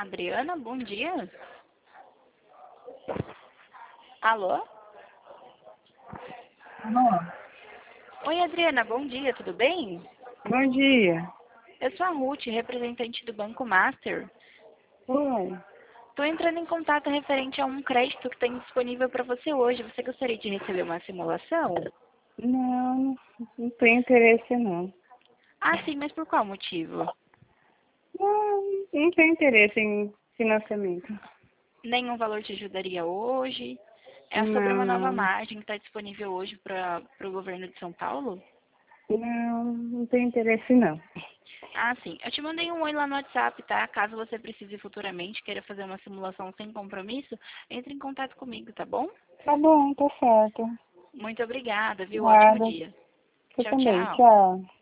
Adriana, bom dia. Alô? Alô? Oi, Adriana, bom dia, tudo bem? Bom dia. Eu sou a Ruth, representante do Banco Master. Oi. Estou entrando em contato referente a um crédito que tem disponível para você hoje. Você gostaria de receber uma simulação? Não, não tenho interesse não. Ah, sim, mas por qual motivo? Não tenho interesse em financiamento. Nenhum valor te ajudaria hoje? É sobre Não, uma nova não. margem que está disponível hoje para o governo de São Paulo? Não tenho interesse não. Ah, sim. Eu te mandei um oi lá no WhatsApp, tá? Caso você precise futuramente, queira fazer uma simulação sem compromisso, entre em contato comigo, tá bom? Tá bom, tá certo. Muito obrigada, viu? Ótimo Nada. dia. Você Tchau, também. tchau. Tchau.